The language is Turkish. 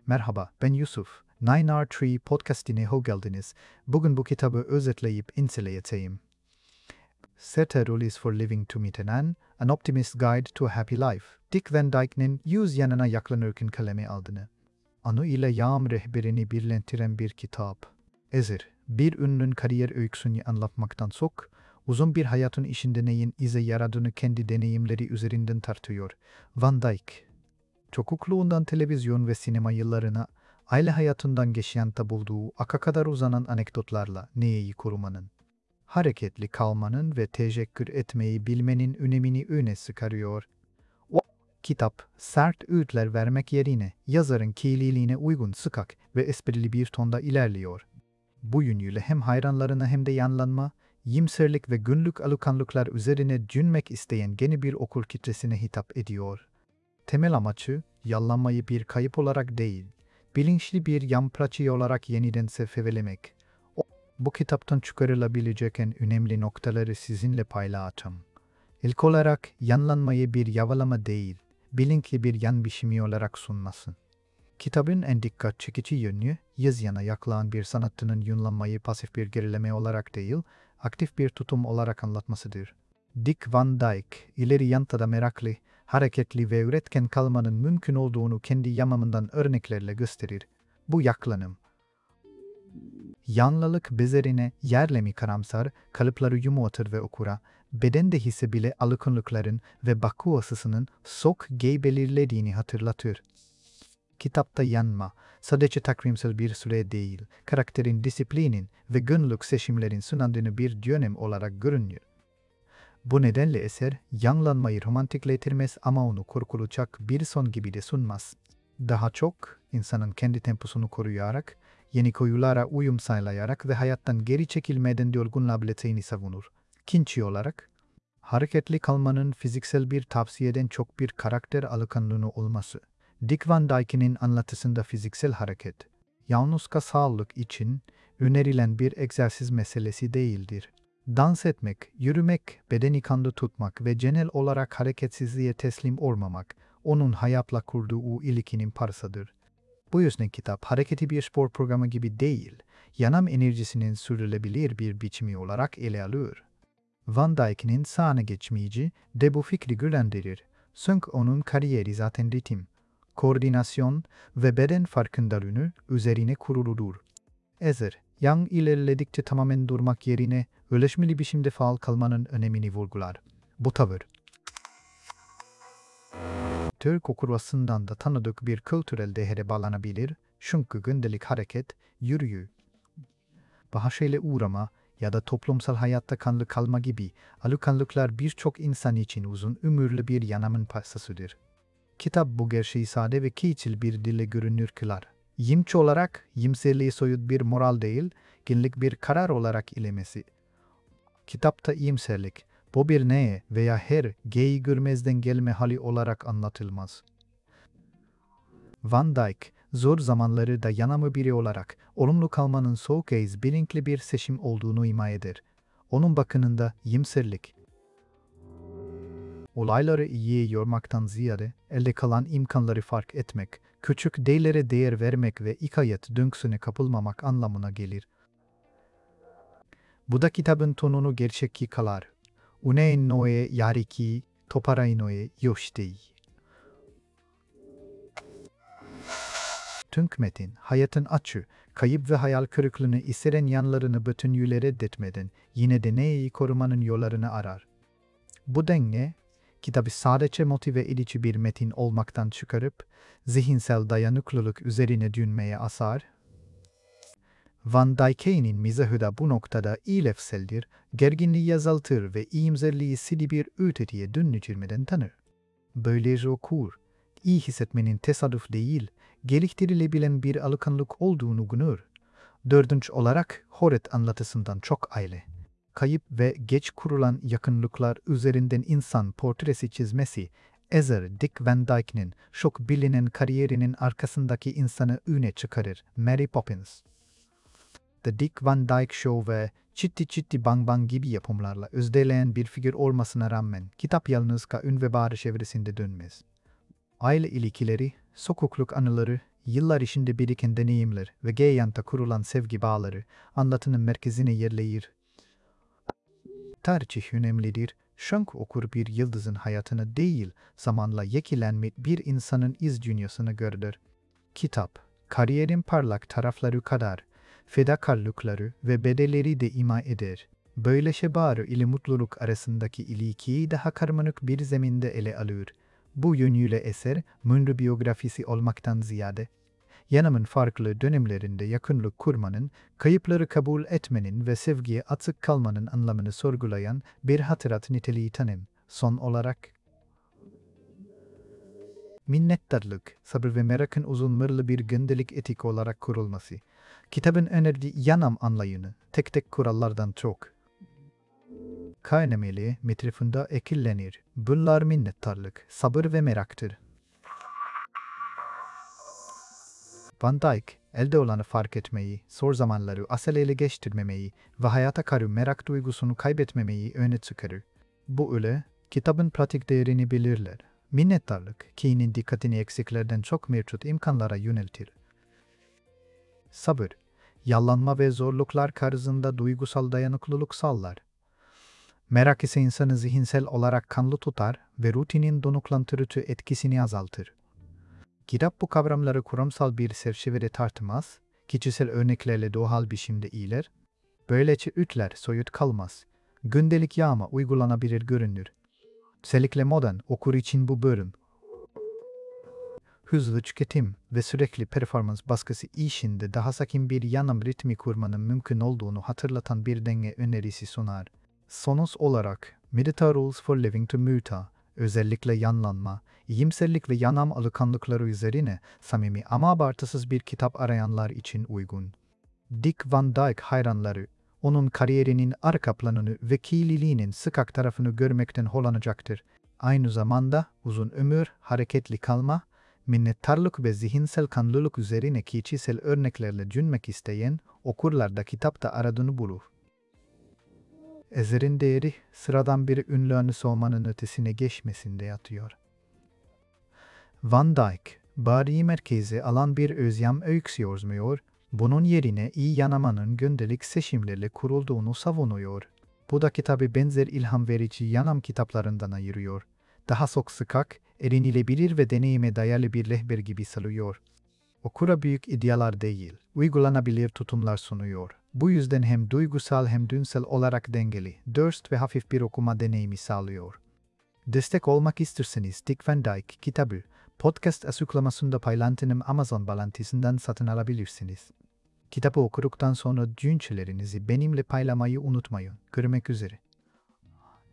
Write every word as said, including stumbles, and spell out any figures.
Merhaba, ben Yusuf. nine R üç podcastine hoş geldiniz. Bugün bu kitabı özetleyip inceleyeceğim. Certain Rules for Living to Meet an End, An Optimist Guide to a Happy Life. Dick Van Dyke'nin yüz yanına yaklanırken kaleme aldığını. Anı ile yaşam rehberini birleştiren bir kitap. Ezer, bir ünlünün kariyer öyküsünü anlatmaktan çok, uzun bir hayatın içinde neyin ize yaradığını kendi deneyimleri üzerinden tartıyor. Van Dyke, çocukluğundan televizyon ve sinema yıllarına, aile hayatından geçen bulduğu aka kadar uzanan anekdotlarla neyi korumanın, hareketli kalmanın ve teşekkür etmeyi bilmenin önemini öne çıkarıyor. O kitap, sert öğütler vermek yerine yazarın kişiliğine uygun sıkak ve esprili bir tonda ilerliyor. Bu yönüyle hem hayranlarına hem de yanlanma, iyimserlik ve günlük alışkanlıklar üzerine düşünmek isteyen yeni bir okul kitlesine hitap ediyor. Temel amacı, yallanmayı bir kayıp olarak değil, bilinçli bir yaşam pratiği olarak yeniden sefevelemek. O, bu kitaptan çıkarılabilecek en önemli noktaları sizinle paylaşacağım. İlk olarak, yanlanmayı bir yavalama değil, bilinçli bir yan biçimi olarak sunmasın. Kitabın en dikkat çekici yönü, yüz yana yaklan bir sanatçının yanlanmayı pasif bir gerileme olarak değil, aktif bir tutum olarak anlatmasıdır. Dick Van Dyke, ileri yantada meraklı, hareketli ve üretken kalmanın mümkün olduğunu kendi yaşamından örneklerle gösterir. Bu yaklanım, yanlılık bezerine yerlemi karamsar, kalıpları yumuşatır ve okura, bedende hisse bile alışkanlıkların ve bakı asısının sok gey belirlediğini hatırlatır. Kitapta yanma, sadece takvimsel bir süre değil, karakterin disiplinin ve günlük seçimlerin sunandığını bir dönem olarak görünüyor. Bu nedenle eser, yanlanmayı romantikleştirmez ama onu korkulacak bir son gibi de sunmaz. Daha çok, insanın kendi temposunu koruyarak, yeni koyulara uyum sağlayarak ve hayattan geri çekilmeden yorgunlabileceğini savunur. İkinci olarak, hareketli kalmanın fiziksel bir tavsiyeden çok bir karakter alışkanlığı olması. Dick Van Dyke'nin anlatısında fiziksel hareket, yalnızca sağlık için önerilen bir egzersiz meselesi değildir. Dans etmek, yürümek, bedeni kanlı tutmak ve genel olarak hareketsizliğe teslim olmamak, onun hayatla kurduğu ilişkinin parçasıdır. Bu yüzden kitap hareketi bir spor programı gibi değil, yanam enerjisinin sürdürülebilir bir biçimi olarak ele alıyor. Van Dyke'nin sahne geçmeyici de bu fikri güçlendirir. Çünkü onun kariyeri zaten ritim, koordinasyon ve beden farkındalığını üzerine kuruludur. Ezer, yan ilerledikçe tamamen durmak yerine öleşmeli biçimde faal kalmanın önemini vurgular. Bu tavır, Türk okurasından da tanıdık bir kültürel değere bağlanabilir, çünkü gündelik hareket, yürüyü, bahşeyle uğrama ya da toplumsal hayatta kanlı kalma gibi alışkanlıklar birçok insan için uzun ömürlü bir yanamın parçasıdır. Kitap bu gerçeği sade ve keyifli bir dille görünür kılar. Yimçi olarak, iyimserliği soyut bir moral değil, günlük bir karar olarak ilemesi. Kitapta iyimserlik, bu bir neye veya her geyi görmezden gelme hali olarak anlatılmaz. Van Dyke, zor zamanları da yanamı biri olarak, olumlu kalmanın çoğu kez bilinçli bir seçim olduğunu ima eder. Onun bakımında iyimserlik, olayları iyiye yormaktan ziyade, elde kalan imkanları fark etmek, küçük değerlere değer vermek ve hikayet döngüsüne kapılmamak anlamına gelir. Bu da kitabın tonunu gerçekçi kılar. Unein noe yariki, toparai noe yoshitei. Tüm metin, hayatın açı, kayıp ve hayal kırıklığını istenen yanlarını bütünüyle reddetmeden yine de neyi korumanın yollarını arar. Bu denge, kitabı sadece motive edici bir metin olmaktan çıkarıp, zihinsel dayanıklılık üzerine düşünmeye asar. Van Dyke'nin mizahı da bu noktada ilefseldir, gerginliği azaltır ve iyimserliği sili bir ötetiye dönüştürmeden tanır. Böylece okur, iyi hissetmenin tesadüf değil, geliştirilebilen bir alışkanlık olduğunu görür. Dördüncü olarak, Horet anlatısından çok aile, kayıp ve geç kurulan yakınlıklar üzerinden insan portresi çizmesi, Ezer Dick Van Dyke'nin çok bilinen kariyerinin arkasındaki insanı öne çıkarır. Mary Poppins, The Dick Van Dyke Show ve Çitti Çitti Bang Bang gibi yapımlarla özdeleyen bir figür olmasına rağmen kitap yalnızca ün ve barış evresinde dönmez. Aile ilişkileri, sokukluk anıları, yıllar içinde biriken deneyimler ve Geyant'a kurulan sevgi bağları anlatının merkezine yerleşir. Tercih önemlidir. Şank okur bir yıldızın hayatını değil, zamanla yekilenmiş bir insanın iz dünyasını gördür. Kitap, kariyerin parlak tarafları kadar, fedakarlıkları ve bedelleri de ima eder. Böylece bağrı ile mutluluk arasındaki ilişkiyi daha karmaşık bir zeminde ele alır. Bu yönüyle eser, Münir biyografisi olmaktan ziyade, Yanam'ın farklı dönemlerinde yakınlık kurmanın, kayıpları kabul etmenin ve sevgiye açık kalmanın anlamını sorgulayan bir hatırat niteliği tanım. Son olarak, minnettarlık, sabır ve merakın uzun mırlı bir gündelik etik olarak kurulması, kitabın önerdiği Yanam anlayını tek tek kurallardan çok kaynamayla metrifunda ekillenir. Bunlar minnettarlık, sabır ve meraktır. Van Dyck, elde olanı fark etmeyi, zor zamanları asıl ele geçirmemeyi ve hayata karşı merak duygusunu kaybetmemeyi öne çıkarır. Bu öyle, kitabın pratik değerini belirler. Minnettarlık, kişinin dikkatini eksiklerden çok mevcut imkanlara yöneltir. Sabır, yallanma ve zorluklar karşısında duygusal dayanıklılık sağlar. Merak ise insanı zihinsel olarak kanlı tutar ve rutinin donuklandırıcı etkisini azaltır. Kitap bu kavramları kuramsal bir çerçevede tartmaz, kişisel örneklerle doğal biçimde iler, böylece ütler soyut kalmaz, gündelik yağma uygulanabilir görünür. Özellikle modern okur için bu bölüm, hızlı tüketim ve sürekli performans baskısı işinde daha sakin bir yanam ritmi kurmanın mümkün olduğunu hatırlatan bir denge önerisi sunar. Sonuç olarak, Medita Rules for Living to Muta, özellikle yanlanma, iyimserlik ve yanam alışkanlıkları üzerine samimi ama abartısız bir kitap arayanlar için uygun. Dick Van Dyke hayranları, onun kariyerinin arka planını ve kişiliğinin sıkak tarafını görmekten hoşlanacaktır. Aynı zamanda uzun ömür, hareketli kalma, minnettarlık ve zihinsel kanlılık üzerine kişisel örneklerle düşünmek isteyen okurlar da kitapta aradığını bulur. Eserin değeri sıradan bir ünlü anısı olmanın ötesine geçmesinde yatıyor. Van Dyck, bariyi merkeze alan bir özlem öyküsü yazmıyor, bunun yerine iyi yanamanın gündelik seçimlerle kurulduğunu savunuyor. Bu da kitabı benzer ilham verici yanam kitaplarından ayırıyor. Daha çok sıkak, erinilebilir ve deneyime dayalı bir rehber gibi salıyor. Okura büyük idealar değil, uygulanabilir tutumlar sunuyor. Bu yüzden hem duygusal hem dünsel olarak dengeli, dürüst ve hafif bir okuma deneyimi sağlıyor. Destek olmak isterseniz Dick Van Dyke kitabı, podcast açıklamasında paylaştığım Amazon bağlantısından satın alabilirsiniz. Kitabı okuduktan sonra düşüncelerinizi benimle paylaşmayı unutmayın. Görüşmek üzere.